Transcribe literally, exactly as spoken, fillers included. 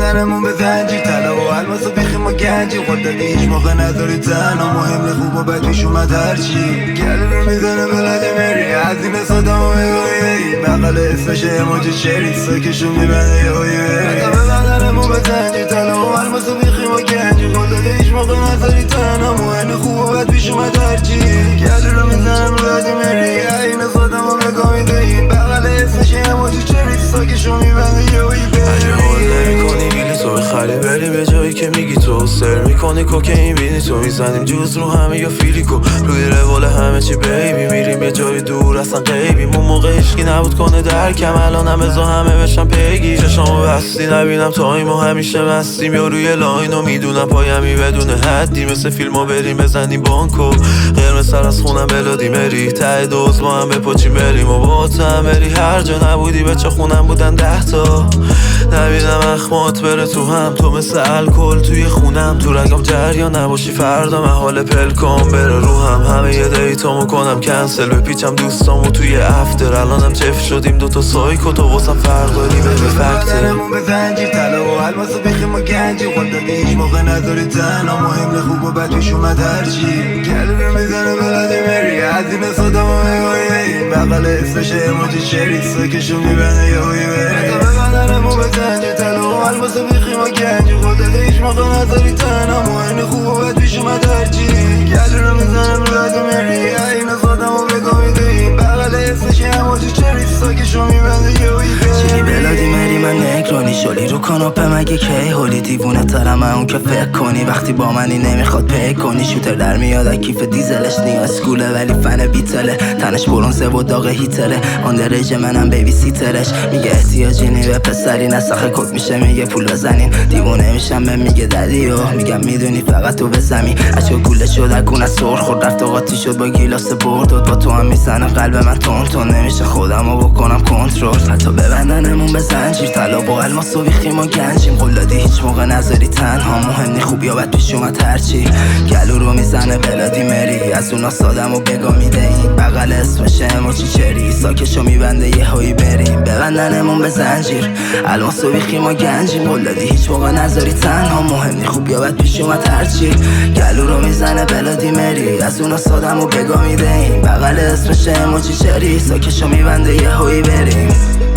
بدنمون به زنجیر طلا و الماس و بیخیم و گنجی خود دادی هیچ موقع نداری تنها مهم خوب و بد پیش اومد هرچی گل رو میزنه بلد مری از این سادم و بگویی بقل اسمش اماجی چری ساکشو میبنده یه هایی بری بدنمون به زنجیر طلا و الماس و بیخیم و گنجی خود دادی هیچ موقع نداری تنها مهم خوب و بد پیش اومد هرچی گل رو میزنه بلد مری از این سادم و بگویی بقل اسمش اماجی چری ساکشو میبنده یه هایی بری اگه حال نمی‌کنی بیلی تو بخری بریم به جایی که میگی تو سر میکنی کوکین بینی تو میزنیم جوز رو همه یا فیلیکو روی روال همه چی بیبی میریم یه جای دور اصلا غیبیم اون موقع عشقی نبود کنه درکم الان هم ازا همه بشن پیگی چشامو بستی نبینم تایم و همیشه مستیم یا روی لاین و میدونم پایمی بدون حدی مثل فیلمو بریم بزنیم بانکو قرمز سر از خونم بلادی مری ته دوز با هم بپاچیم بریم و با هم بری هر جا نبودی بچه خونم بودن ده تا نبینم اخمات بره تو هم تو مثل الکل توی خونم تو رگم جریان نباشی فردا من حال پلکام بره رو هم همه یه دیتامو کنم کنسل بپیچم دوستامو توی افتر الانم چف شدیم دوتا سایکو تو واسم فرق داری به فکتر بدنمون به زنجیر طلا و الماس و بیخیم و گنجی خود دادی هیچ موقع نداری تنها مهم خوب و بد پیش اومد هرچی گل رو میزنه بلدی مری از این سادم و بگویی بقل اسمش اماجی چری ساکشو میبنده یه هایی بری بدنمون به زنجیر طلا و الماس و بیخیم و گنجی خود دادی هیچ موقع نداری تنها مهم خوب و بد پیش اومد هرچی گل رو میزنه بلدی مری از این سادم و بگویی بقل اسمش اماجی چری ساکشو میبنده یه هایی چی بلادی مری من نگرانی شلی رو کاناپه مگه کی هولی دیوونه ترم اون که فکر کنی وقتی با منی نمیخواد پی کنی شوتر در میاد کیف دیزلش نیاز گوله ولی فن بیتله تنش برونزه و داغ هیتره آندرج منم بیبی سیترش میگه احتیاجی نی به پسری نسخه کد میشه میگه پول بزنین دیوونه میشم به میگه ددیو میگم میدونی فقط تو بزمی اشکا گوله شد اگونه سرخ خورد رفت و قاطی شد با گیلاس برداد با تو هم میزنه قلب من تون تون نمیشه خودمو بکنم کنترل حتی ببندنمون به زنجیر طلا با الماس و بیخیم و گنجیم قلادی هیچ موقع نذاری تنها مهم نی خوب یا بد پیش اومد هرچی گلو رو میزنه بلادی مری از اونا سادم و بگا میدهی بقل اسمش اماجی چری ساکشو میبنده یه هایی بریم ببندنمون به زنجیر الماس و بیخیم و گنجیم قلادی هیچ موقع نذاری تنها مهم نی خوب یا بد پیش اومد هرچی گلو رو میزنه بلادی مری از اونا سادم و بگا میدهی بقل اسمش اماجی چری ساکشو میبنده یه هایی بریم